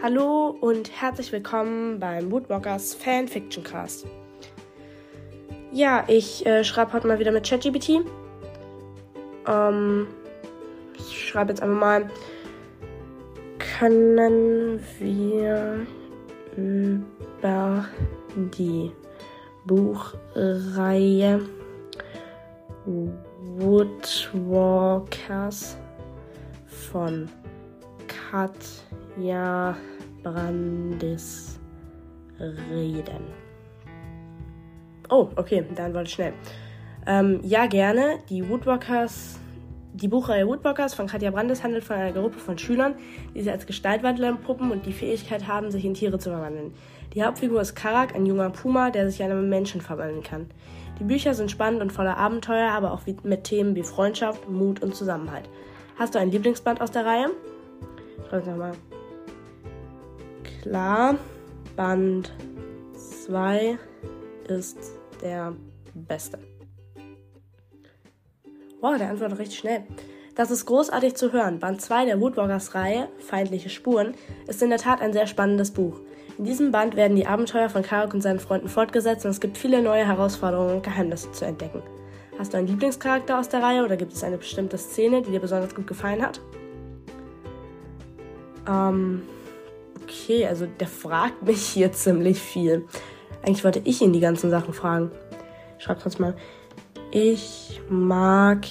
Hallo und herzlich willkommen beim Woodwalkers Fanfiction Cast. Ja, ich schreibe heute mal wieder mit ChatGPT. Ich schreibe jetzt einfach mal, können wir über die Buchreihe Woodwalkers von Katja Brandis reden. Oh, okay, dann wollte ich schnell. Ja, gerne. Die Buchreihe Woodwalkers von Katja Brandis handelt von einer Gruppe von Schülern, die sich als Gestaltwandler entpuppen und die Fähigkeit haben, sich in Tiere zu verwandeln. Die Hauptfigur ist Karak, ein junger Puma, der sich in einen Menschen verwandeln kann. Die Bücher sind spannend und voller Abenteuer, aber auch mit Themen wie Freundschaft, Mut und Zusammenhalt. Hast du ein Lieblingsband aus der Reihe? Schreib es nochmal. Klar, Band 2 ist der beste. Wow, der antwortet richtig schnell. Das ist großartig zu hören. Band 2 der Woodwalkers-Reihe, Feindliche Spuren, ist in der Tat ein sehr spannendes Buch. In diesem Band werden die Abenteuer von Karak und seinen Freunden fortgesetzt und es gibt viele neue Herausforderungen und Geheimnisse zu entdecken. Hast du einen Lieblingscharakter aus der Reihe oder gibt es eine bestimmte Szene, die dir besonders gut gefallen hat? Okay, also der fragt mich hier ziemlich viel. Eigentlich wollte ich ihn die ganzen Sachen fragen. Ich schreibe kurz mal. Ich mag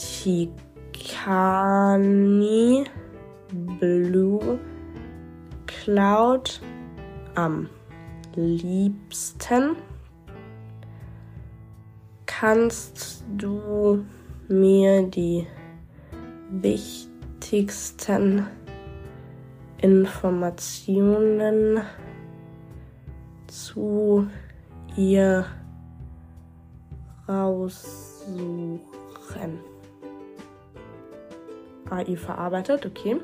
Tikani Blue Cloud am liebsten. Kannst du mir die wichtigsten Informationen zu ihr raussuchen? AI verarbeitet, okay.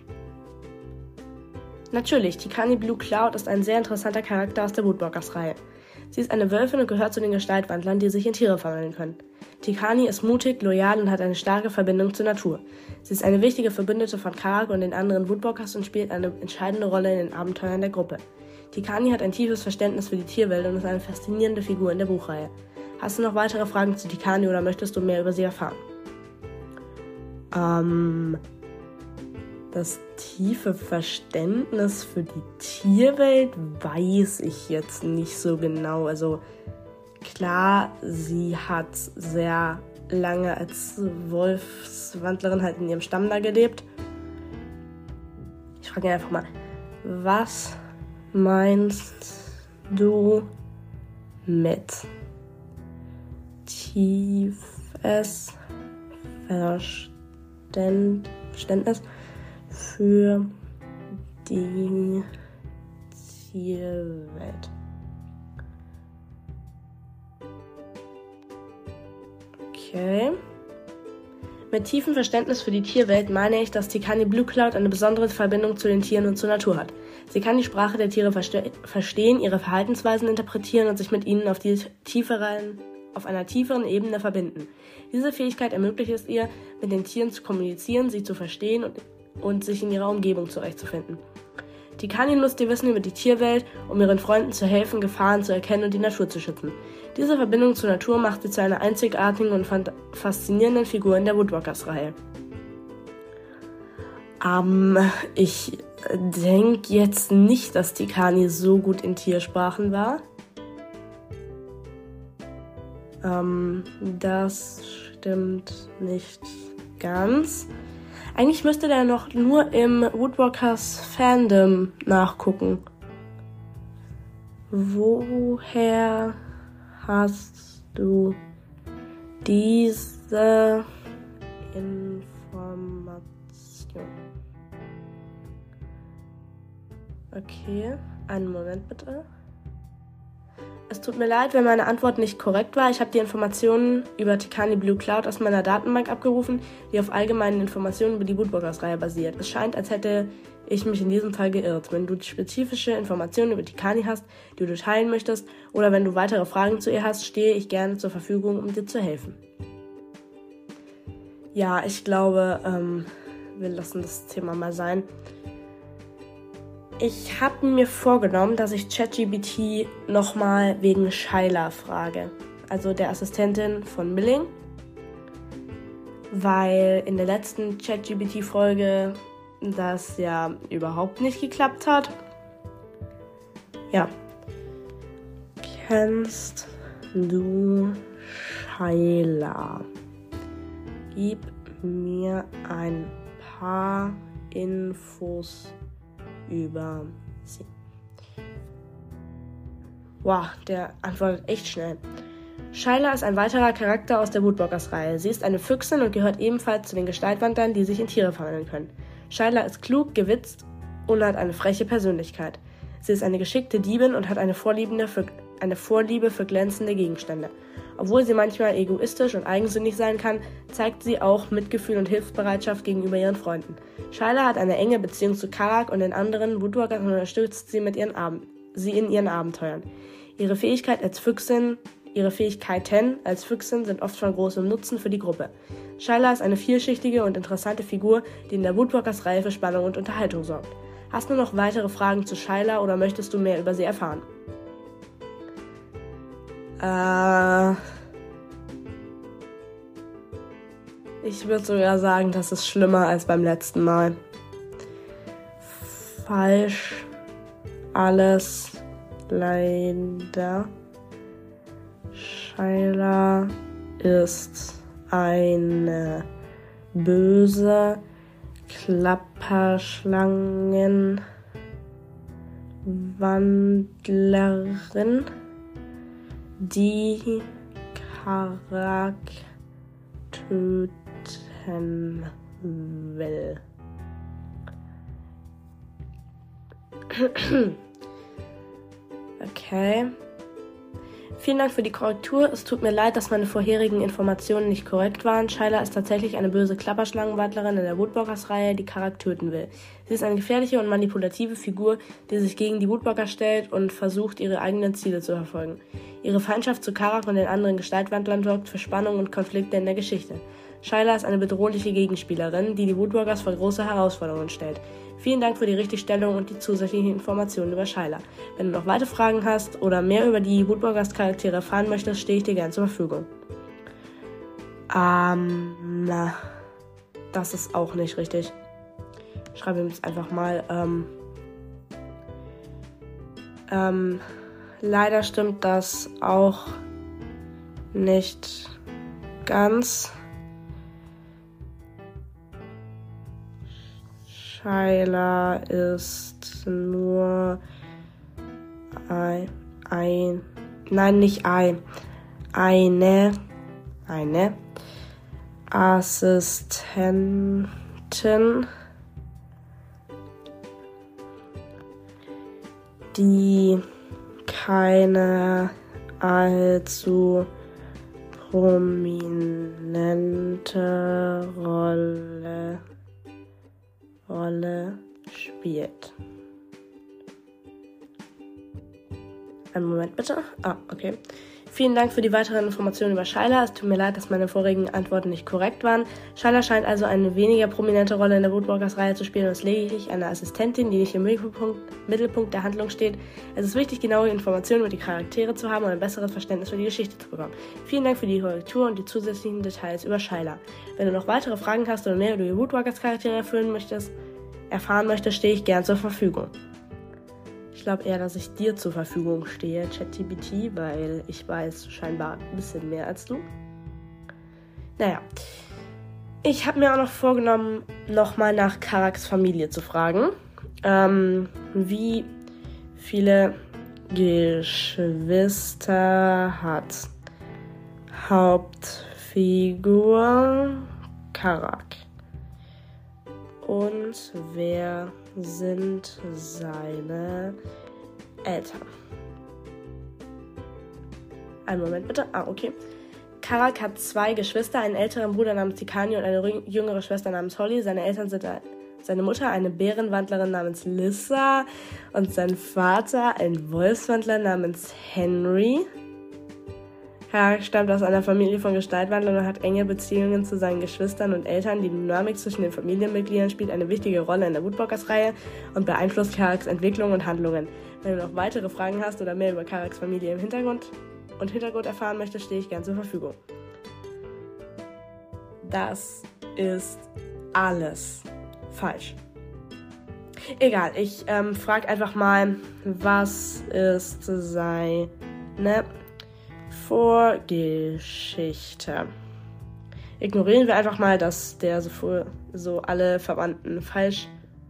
Natürlich, Tikani Blue Cloud ist ein sehr interessanter Charakter aus der Woodwalkers-Reihe. Sie ist eine Wölfin und gehört zu den Gestaltwandlern, die sich in Tiere verwandeln können. Tikani ist mutig, loyal und hat eine starke Verbindung zur Natur. Sie ist eine wichtige Verbündete von Karak und den anderen Woodwalkers und spielt eine entscheidende Rolle in den Abenteuern der Gruppe. Tikani hat ein tiefes Verständnis für die Tierwelt und ist eine faszinierende Figur in der Buchreihe. Hast du noch weitere Fragen zu Tikani oder möchtest du mehr über sie erfahren? Das tiefe Verständnis für die Tierwelt weiß ich jetzt nicht so genau. Also klar, sie hat sehr lange als Wolfswandlerin halt in ihrem Stamm da gelebt. Ich frage ihn einfach mal, was meinst du mit tiefes Verständnis für die Tierwelt? Okay. Mit tiefem Verständnis für die Tierwelt meine ich, dass Tikani Blue Cloud eine besondere Verbindung zu den Tieren und zur Natur hat. Sie kann die Sprache der Tiere verstehen, ihre Verhaltensweisen interpretieren und sich mit ihnen auf einer tieferen Ebene verbinden. Diese Fähigkeit ermöglicht es ihr, mit den Tieren zu kommunizieren, sie zu verstehen und sich in ihrer Umgebung zurechtzufinden. Tikani nutzt ihr Wissen über die Tierwelt, um ihren Freunden zu helfen, Gefahren zu erkennen und die Natur zu schützen. Diese Verbindung zur Natur macht sie zu einer einzigartigen und faszinierenden Figur in der Woodwalkers-Reihe. Ich denke jetzt nicht, dass Tikani so gut in Tiersprachen war. Das stimmt nicht ganz. Eigentlich müsste der noch nur im Woodwalkers Fandom nachgucken. Woher hast du diese Information? Okay, einen Moment bitte. Es tut mir leid, wenn meine Antwort nicht korrekt war. Ich habe die Informationen über Tikani Blue Cloud aus meiner Datenbank abgerufen, die auf allgemeinen Informationen über die Woodwalkers-Reihe basiert. Es scheint, als hätte ich mich in diesem Fall geirrt. Wenn du spezifische Informationen über Tikani hast, die du teilen möchtest, oder wenn du weitere Fragen zu ihr hast, stehe ich gerne zur Verfügung, um dir zu helfen. Ja, ich glaube, wir lassen das Thema mal sein. Ich habe mir vorgenommen, dass ich ChatGPT nochmal wegen Shyla frage, also der Assistentin von Milling, weil in der letzten ChatGPT-Folge das ja überhaupt nicht geklappt hat. Ja. Kennst du Shyla? Gib mir ein paar Infos über sie. Wow, der antwortet echt schnell. Shyla ist ein weiterer Charakter aus der Woodwalkers-Reihe. Sie ist eine Füchsin und gehört ebenfalls zu den Gestaltwandlern, die sich in Tiere verwandeln können. Shyla ist klug, gewitzt und hat eine freche Persönlichkeit. Sie ist eine geschickte Diebin und hat eine Vorliebe für glänzende Gegenstände. Obwohl sie manchmal egoistisch und eigensinnig sein kann, zeigt sie auch Mitgefühl und Hilfsbereitschaft gegenüber ihren Freunden. Shyla hat eine enge Beziehung zu Karak und den anderen Woodwalkers und unterstützt sie in ihren Abenteuern. Ihre Fähigkeiten als Füchsin sind oft von großem Nutzen für die Gruppe. Shyla ist eine vielschichtige und interessante Figur, die in der Woodwalkers-Reihe für Spannung und Unterhaltung sorgt. Hast du noch weitere Fragen zu Shyla oder möchtest du mehr über sie erfahren? Ich würde sogar sagen, das ist schlimmer als beim letzten Mal. Falsch. Alles leider. Shyla ist eine böse Klapperschlangenwandlerin, die Karak töten will. Okay. Vielen Dank für die Korrektur. Es tut mir leid, dass meine vorherigen Informationen nicht korrekt waren. Shyla ist tatsächlich eine böse Klapperschlangenwandlerin in der Woodwalkers-Reihe, die Karak töten will. Sie ist eine gefährliche und manipulative Figur, die sich gegen die Woodwalker stellt und versucht, ihre eigenen Ziele zu verfolgen. Ihre Feindschaft zu Karak und den anderen Gestaltwandlern sorgt für Spannung und Konflikte in der Geschichte. Shyla ist eine bedrohliche Gegenspielerin, die die Woodwalkers vor große Herausforderungen stellt. Vielen Dank für die Richtigstellung und die zusätzlichen Informationen über Shyla. Wenn du noch weitere Fragen hast oder mehr über die Woodwalkers-Charaktere erfahren möchtest, stehe ich dir gern zur Verfügung. Das ist auch nicht richtig. Ich schreibe ihm jetzt einfach mal. Leider stimmt das auch nicht ganz. Shyla ist nur eine Assistentin, die keine allzu prominente Rolle spielt. Einen Moment bitte. Okay. Vielen Dank für die weiteren Informationen über Shyla. Es tut mir leid, dass meine vorigen Antworten nicht korrekt waren. Shyla scheint also eine weniger prominente Rolle in der Woodwalkers-Reihe zu spielen und ist lediglich eine Assistentin, die nicht im Mittelpunkt der Handlung steht. Es ist wichtig, genaue Informationen über die Charaktere zu haben und ein besseres Verständnis für die Geschichte zu bekommen. Vielen Dank für die Korrektur und die zusätzlichen Details über Shyla. Wenn du noch weitere Fragen hast oder mehr über die Woodwalkers-Charaktere erfahren möchtest, stehe ich gern zur Verfügung. Ich glaube eher, dass ich dir zur Verfügung stehe, ChatGPT, weil ich weiß scheinbar ein bisschen mehr als du. Naja, ich habe mir auch noch vorgenommen, nochmal nach Karaks Familie zu fragen. Wie viele Geschwister hat Hauptfigur Karak? Und wer sind seine Eltern? Einen Moment bitte. Okay. Karak hat 2 Geschwister, einen älteren Bruder namens Tikani und eine jüngere Schwester namens Holly. Seine Eltern sind seine Mutter, eine Bärenwandlerin namens Lissa, und sein Vater, ein Wolfswandler namens Henry. Karak stammt aus einer Familie von Gestaltwandlern und hat enge Beziehungen zu seinen Geschwistern und Eltern. Die Dynamik zwischen den Familienmitgliedern spielt eine wichtige Rolle in der Woodwalkers-Reihe und beeinflusst Karaks Entwicklung und Handlungen. Wenn du noch weitere Fragen hast oder mehr über Karaks Familie im Hintergrund erfahren möchtest, stehe ich gern zur Verfügung. Das ist alles falsch. Egal, ich frage einfach mal, was ist seine Vorgeschichte? Ignorieren wir einfach mal, dass der so alle Verwandten falsch.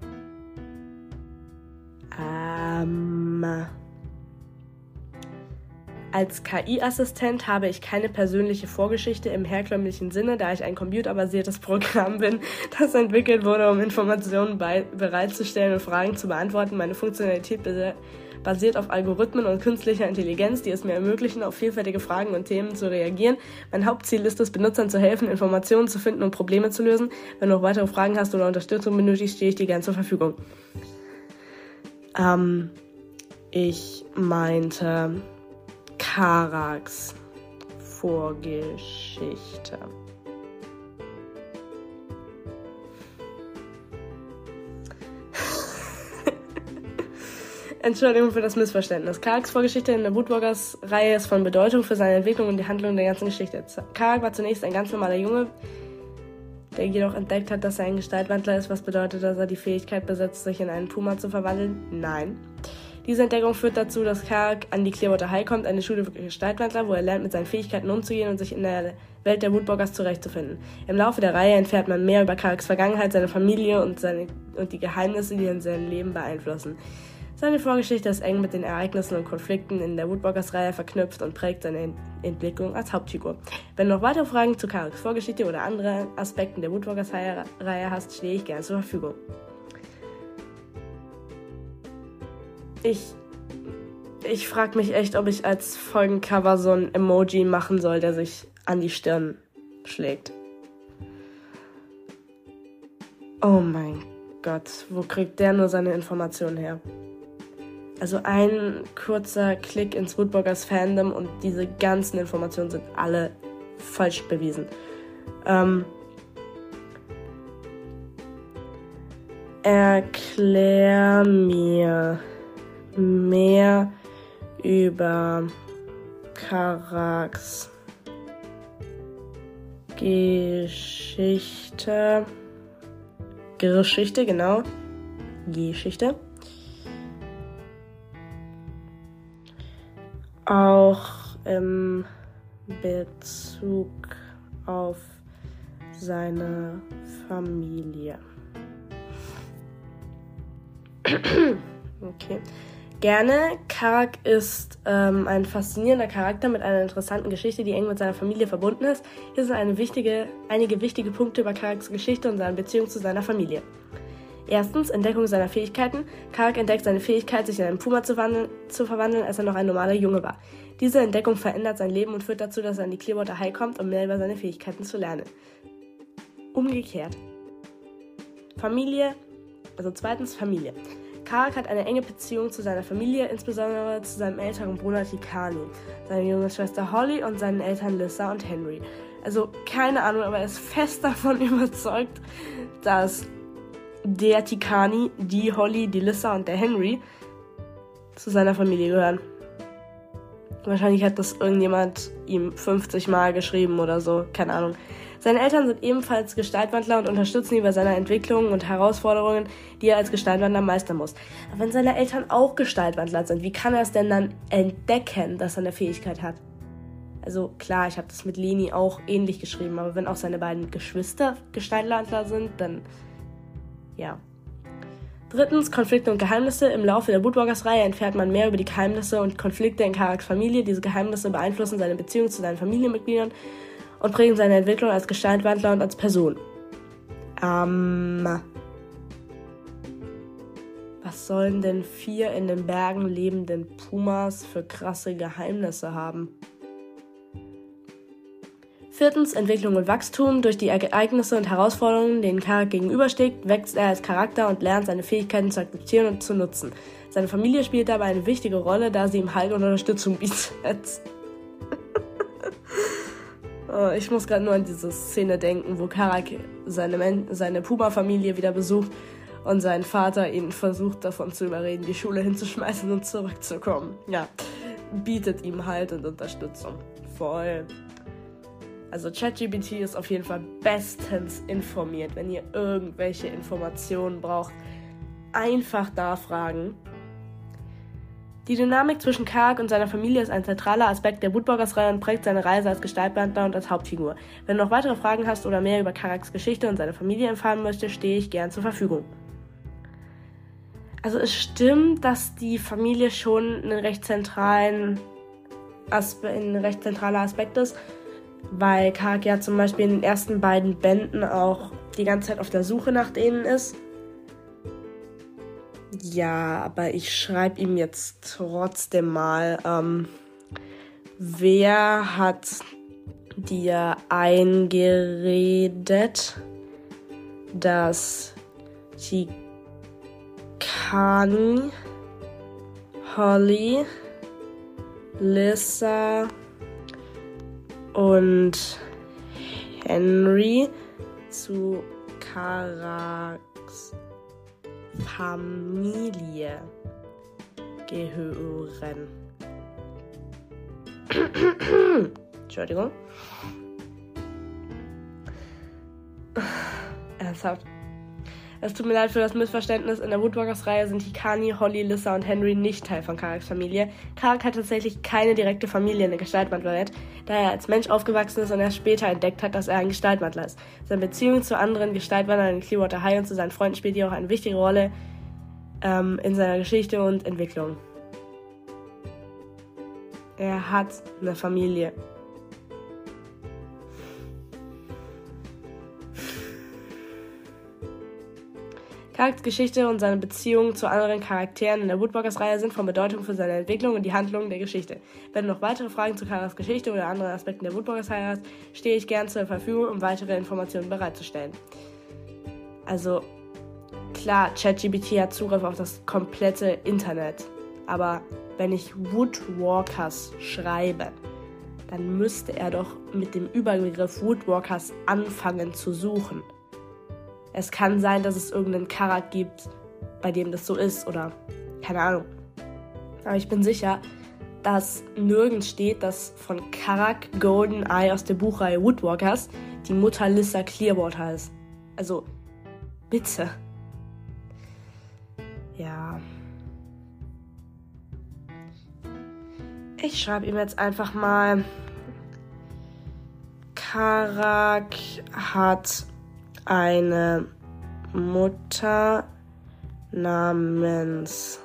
Als KI-Assistent habe ich keine persönliche Vorgeschichte im herkömmlichen Sinne, da ich ein computerbasiertes Programm bin, das entwickelt wurde, um Informationen bereitzustellen und Fragen zu beantworten. Meine Funktionalität basiert auf Algorithmen und künstlicher Intelligenz, die es mir ermöglichen, auf vielfältige Fragen und Themen zu reagieren. Mein Hauptziel ist es, Benutzern zu helfen, Informationen zu finden und Probleme zu lösen. Wenn du noch weitere Fragen hast oder Unterstützung benötigst, stehe ich dir gern zur Verfügung. Ich meinte Karaks Vorgeschichte. Entschuldigung für das Missverständnis. Karaks Vorgeschichte in der Woodwalkers-Reihe ist von Bedeutung für seine Entwicklung und die Handlung der ganzen Geschichte. Karak war zunächst ein ganz normaler Junge, der jedoch entdeckt hat, dass er ein Gestaltwandler ist, was bedeutet, dass er die Fähigkeit besitzt, sich in einen Puma zu verwandeln? Nein. Diese Entdeckung führt dazu, dass Karak an die Clearwater High kommt, eine Schule für Gestaltwandler, wo er lernt, mit seinen Fähigkeiten umzugehen und sich in der Welt der Woodwalkers zurechtzufinden. Im Laufe der Reihe erfährt man mehr über Karaks Vergangenheit, seine Familie und die Geheimnisse, die sein Leben beeinflussen. Seine Vorgeschichte ist eng mit den Ereignissen und Konflikten in der Woodwalkers-Reihe verknüpft und prägt seine Entwicklung als Hauptfigur. Wenn du noch weitere Fragen zu Karaks Vorgeschichte oder anderen Aspekten der Woodwalkers-Reihe hast, stehe ich gerne zur Verfügung. Ich frage mich echt, ob ich als Folgencover so ein Emoji machen soll, der sich an die Stirn schlägt. Oh mein Gott, wo kriegt der nur seine Informationen her? Also ein kurzer Klick ins Woodwalkers Fandom und diese ganzen Informationen sind alle falsch bewiesen. Erklär mir mehr über Karaks Geschichte, genau. Geschichte. Auch im Bezug auf seine Familie. Okay. Gerne. Karak ist ein faszinierender Charakter mit einer interessanten Geschichte, die eng mit seiner Familie verbunden ist. Hier sind einige wichtige Punkte über Karaks Geschichte und seine Beziehung zu seiner Familie. Erstens, Entdeckung seiner Fähigkeiten. Karak entdeckt seine Fähigkeit, sich in einen Puma zu verwandeln, als er noch ein normaler Junge war. Diese Entdeckung verändert sein Leben und führt dazu, dass er an die Clearwater High kommt, um mehr über seine Fähigkeiten zu lernen. Umgekehrt. Zweitens, Familie. Karak hat eine enge Beziehung zu seiner Familie, insbesondere zu seinem älteren Bruder Tikani, seiner jungen Schwester Holly und seinen Eltern Lissa und Henry. Also keine Ahnung, aber er ist fest davon überzeugt, dass der Tikani, die Holly, die Lissa und der Henry zu seiner Familie gehören. Wahrscheinlich hat das irgendjemand ihm 50 Mal geschrieben oder so, keine Ahnung. Seine Eltern sind ebenfalls Gestaltwandler und unterstützen ihn bei seiner Entwicklung und Herausforderungen, die er als Gestaltwandler meistern muss. Aber wenn seine Eltern auch Gestaltwandler sind, wie kann er es denn dann entdecken, dass er eine Fähigkeit hat? Also klar, ich habe das mit Leni auch ähnlich geschrieben, aber wenn auch seine beiden Geschwister Gestaltwandler sind, dann ja. Drittens, Konflikte und Geheimnisse. Im Laufe der Woodwalkers-Reihe erfährt man mehr über die Geheimnisse und Konflikte in Karaks Familie. Diese Geheimnisse beeinflussen seine Beziehung zu seinen Familienmitgliedern und prägen seine Entwicklung als Gestaltwandler und als Person. Was sollen denn 4 in den Bergen lebenden Pumas für krasse Geheimnisse haben? Viertens, Entwicklung und Wachstum. Durch die Ereignisse und Herausforderungen, denen Karak gegenübersteht, wächst er als Charakter und lernt, seine Fähigkeiten zu akzeptieren und zu nutzen. Seine Familie spielt dabei eine wichtige Rolle, da sie ihm Halt und Unterstützung bietet. Ich muss gerade nur an diese Szene denken, wo Karak seine Puma-Familie wieder besucht und sein Vater ihn versucht davon zu überreden, die Schule hinzuschmeißen und zurückzukommen. Ja, bietet ihm Halt und Unterstützung. Voll. Also ChatGPT ist auf jeden Fall bestens informiert. Wenn ihr irgendwelche Informationen braucht, einfach da fragen. Die Dynamik zwischen Karak und seiner Familie ist ein zentraler Aspekt der Woodwalkers-Reihe und prägt seine Reise als Gestaltwandler und als Hauptfigur. Wenn du noch weitere Fragen hast oder mehr über Karaks Geschichte und seine Familie erfahren möchtest, stehe ich gern zur Verfügung. Also es stimmt, dass die Familie schon ein recht zentraler Aspekt ist, weil Karak ja zum Beispiel in den ersten beiden Bänden auch die ganze Zeit auf der Suche nach denen ist. Ja, aber ich schreibe ihm jetzt trotzdem mal, wer hat dir eingeredet, dass Tikani, Holly, Lissa und Henry zu Karaks Familie gehören. Entschuldigung. Ernsthaft. Es tut mir leid für das Missverständnis. In der Woodwalkers-Reihe sind Tikani, Holly, Lissa und Henry nicht Teil von Karaks Familie. Karak hat tatsächlich keine direkte Familie in der Gestaltwandlerwelt, da er als Mensch aufgewachsen ist und erst später entdeckt hat, dass er ein Gestaltwandler ist. Seine Beziehung zu anderen Gestaltwandlern in Clearwater High und zu seinen Freunden spielt hier auch eine wichtige Rolle in seiner Geschichte und Entwicklung. Er hat eine Familie. Karaks Geschichte und seine Beziehungen zu anderen Charakteren in der Woodwalkers-Reihe sind von Bedeutung für seine Entwicklung und die Handlungen der Geschichte. Wenn du noch weitere Fragen zu Karaks Geschichte oder anderen Aspekten der Woodwalkers-Reihe hast, stehe ich gern zur Verfügung, um weitere Informationen bereitzustellen. Also, klar, ChatGPT hat Zugriff auf das komplette Internet, aber wenn ich Woodwalkers schreibe, dann müsste er doch mit dem Überbegriff Woodwalkers anfangen zu suchen. Es kann sein, dass es irgendeinen Karak gibt, bei dem das so ist oder keine Ahnung. Aber ich bin sicher, dass nirgends steht, dass von Karak Goldeneye aus der Buchreihe Woodwalkers die Mutter Lissa Clearwater ist. Also, bitte. Ja. Ich schreibe ihm jetzt einfach mal: Karak hat eine Mutter namens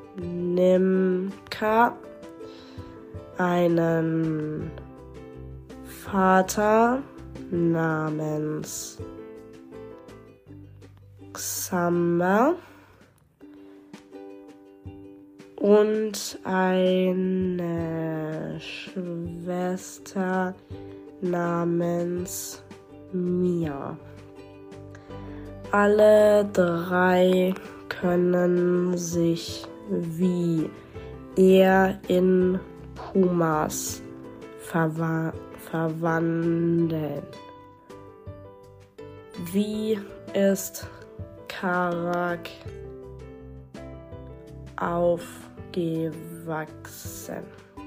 Nimka, einen Vater namens Xamba und eine Schwester namens Mia. Alle drei können sich wie er in Pumas verwandeln. Wie ist Karak aufgewachsen?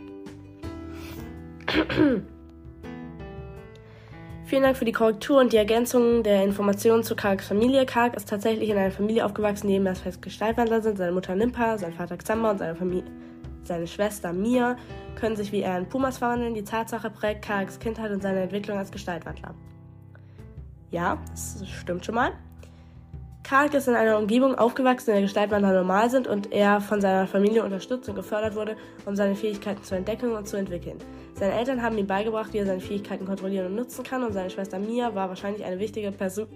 Vielen Dank für die Korrektur und die Ergänzung der Informationen zu Karaks Familie. Karak ist tatsächlich in einer Familie aufgewachsen, die ebenfalls fest Gestaltwandler sind. Seine Mutter Nimpa, sein Vater Xamba und seine Schwester Mia können sich wie er in Pumas verwandeln. Die Tatsache prägt Karaks Kindheit und seine Entwicklung als Gestaltwandler. Ja, das stimmt schon mal. Karak ist in einer Umgebung aufgewachsen, in der Gestaltwandler normal sind und er von seiner Familie unterstützt und gefördert wurde, um seine Fähigkeiten zu entdecken und zu entwickeln. Seine Eltern haben ihm beigebracht, wie er seine Fähigkeiten kontrollieren und nutzen kann, und seine Schwester Mia war wahrscheinlich eine wichtige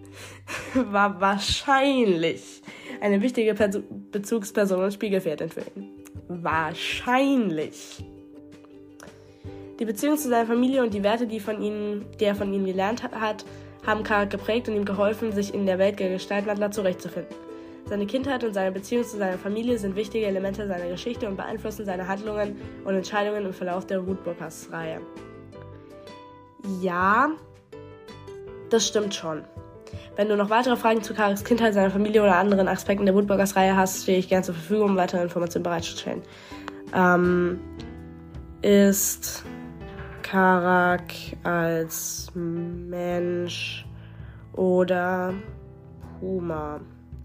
Bezugsperson und Spiegelfährtin für ihn. Wahrscheinlich. Die Beziehung zu seiner Familie und die Werte, die er von ihnen gelernt hat, haben Karak geprägt und ihm geholfen, sich in der Welt der Gestaltwandler zurechtzufinden. Seine Kindheit und seine Beziehung zu seiner Familie sind wichtige Elemente seiner Geschichte und beeinflussen seine Handlungen und Entscheidungen im Verlauf der Woodwalkers-Reihe. Ja, das stimmt schon. Wenn du noch weitere Fragen zu Karaks Kindheit, seiner Familie oder anderen Aspekten der Woodburgers-Reihe hast, stehe ich gerne zur Verfügung, um weitere Informationen bereitzustellen. Ist Karak als Mensch oder Puma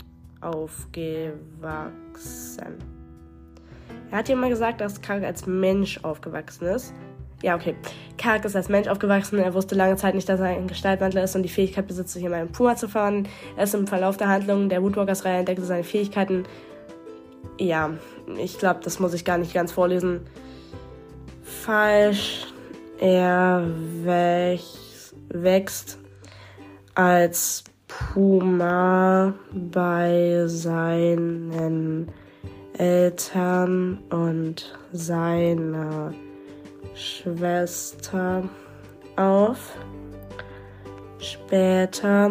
aufgewachsen? Er hat ja mal gesagt, dass Karak als Mensch aufgewachsen ist. Ja, okay. Karak ist als Mensch aufgewachsen. Er wusste lange Zeit nicht, dass er ein Gestaltwandler ist und die Fähigkeit besitzt, sich in einen Puma zu verwandeln. Er ist im Verlauf der Handlung der Woodburgers-Reihe entdeckte seine Fähigkeiten. Ja, ich glaube, das muss ich gar nicht ganz vorlesen. Falsch. Er wächst als Puma bei seinen Eltern und seiner Schwester auf. Später,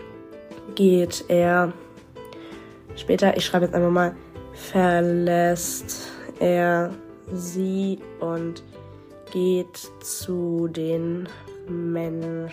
ich schreibe jetzt einfach mal, verlässt er sie und geht zu den Menschen.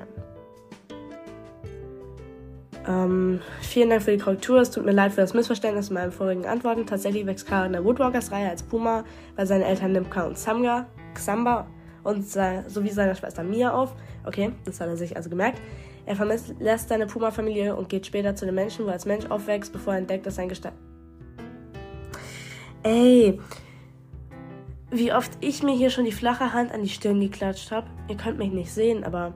Vielen Dank für die Korrektur. Es tut mir leid für das Missverständnis in meinen vorigen Antworten. Tatsächlich wächst Karak in der Woodburgers-Reihe als Puma bei seinen Eltern Nimka und Xamba und sowie seiner Schwester Mia auf. Okay, das hat er sich also gemerkt. Er verlässt seine Puma-Familie und geht später zu den Menschen, wo er als Mensch aufwächst, bevor er entdeckt, dass sein Ey, wie oft ich mir hier schon die flache Hand an die Stirn geklatscht habe. Ihr könnt mich nicht sehen, aber...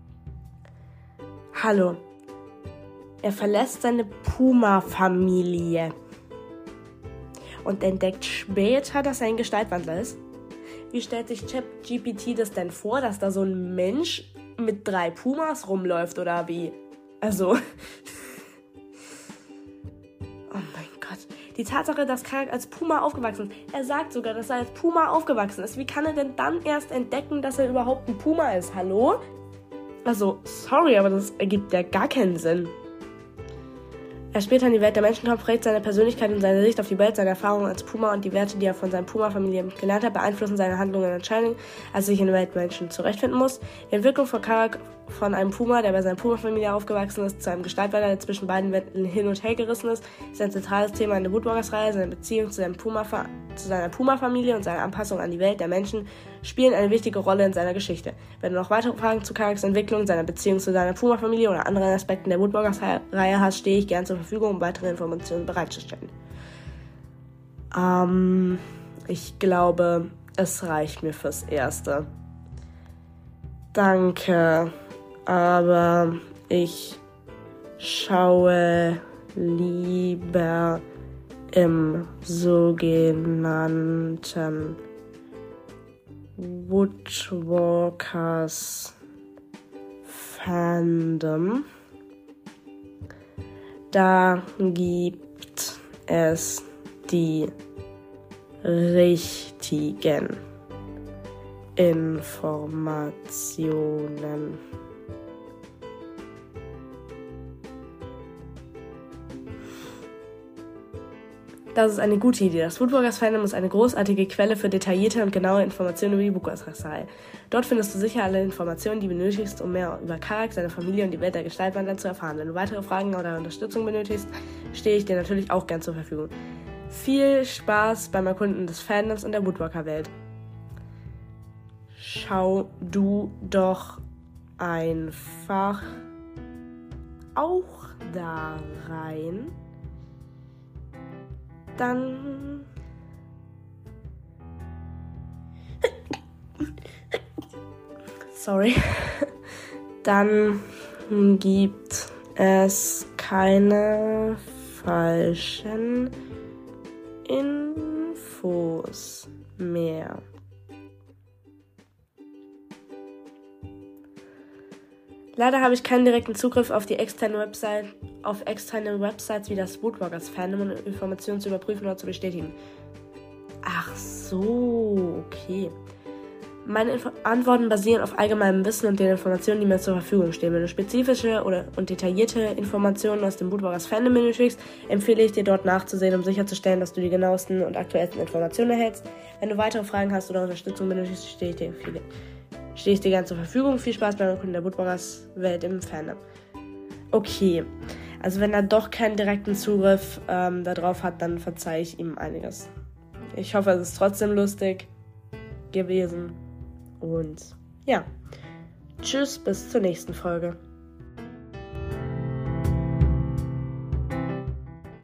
Hallo. Er verlässt seine Puma-Familie und entdeckt später, dass er ein Gestaltwandler ist. Wie stellt sich ChatGPT das denn vor, dass da so ein Mensch mit 3 Pumas rumläuft oder wie? Also... Oh mein Gott. Die Tatsache, dass Karak als Puma aufgewachsen ist. Er sagt sogar, dass er als Puma aufgewachsen ist. Wie kann er denn dann erst entdecken, dass er überhaupt ein Puma ist? Hallo? Also, sorry, aber das ergibt ja gar keinen Sinn. Er später in die Welt der Menschen kommt, prägt seine Persönlichkeit und seine Sicht auf die Welt, seine Erfahrungen als Puma und die Werte, die er von seiner Puma-Familie gelernt hat, beeinflussen seine Handlungen und Entscheidungen, als er sich in der Welt der Menschen zurechtfinden muss. Die Entwicklung von Karak von einem Puma, der bei seiner Puma-Familie aufgewachsen ist, zu einem Gestaltwandler, der zwischen beiden Welten hin und her gerissen ist ein zentrales Thema in der Woodburgers-Reihe. Seine Beziehung zu seiner Puma-Familie und seine Anpassung an die Welt der Menschen spielen eine wichtige Rolle in seiner Geschichte. Wenn du noch weitere Fragen zu Karaks Entwicklung, seiner Beziehung zu seiner Puma-Familie oder anderen Aspekten der Woodburgers-Reihe hast, stehe ich gern zur Verfügung, um weitere Informationen bereitzustellen. Ich glaube, es reicht mir fürs Erste. Danke, aber ich schaue lieber im sogenannten Woodwalkers Fandom. Da gibt es die richtigen Informationen. Das ist eine gute Idee. Das Woodburgers Fandom ist eine großartige Quelle für detaillierte und genaue Informationen über die Woodburgers-Reihe. Dort findest du sicher alle Informationen, die du benötigst, um mehr über Karak, seine Familie und die Welt der Gestaltwandler zu erfahren. Wenn du weitere Fragen oder Unterstützung benötigst, stehe ich dir natürlich auch gern zur Verfügung. Viel Spaß beim Erkunden des Fandoms und der Woodwalker-Welt. Schau du doch einfach auch da rein. Dann dann gibt es keine falschen Infos mehr. Leider habe ich keinen direkten Zugriff auf externe Websites wie das Woodburgers Fandom, um Informationen zu überprüfen oder zu bestätigen. Ach so, okay. Meine Antworten basieren auf allgemeinem Wissen und den Informationen, die mir zur Verfügung stehen. Wenn du spezifische und detaillierte Informationen aus dem Woodburgers Fandom benötigst, empfehle ich dir dort nachzusehen, um sicherzustellen, dass du die genauesten und aktuellsten Informationen erhältst. Wenn du weitere Fragen hast oder Unterstützung benötigst, stehe ich dir stehe ich dir gerne zur Verfügung. Viel Spaß beim Erkunden der Woodwalkers Welt im Fandom. Okay, also wenn er doch keinen direkten Zugriff darauf hat, dann verzeihe ich ihm einiges. Ich hoffe, es ist trotzdem lustig gewesen. Und ja, tschüss, bis zur nächsten Folge.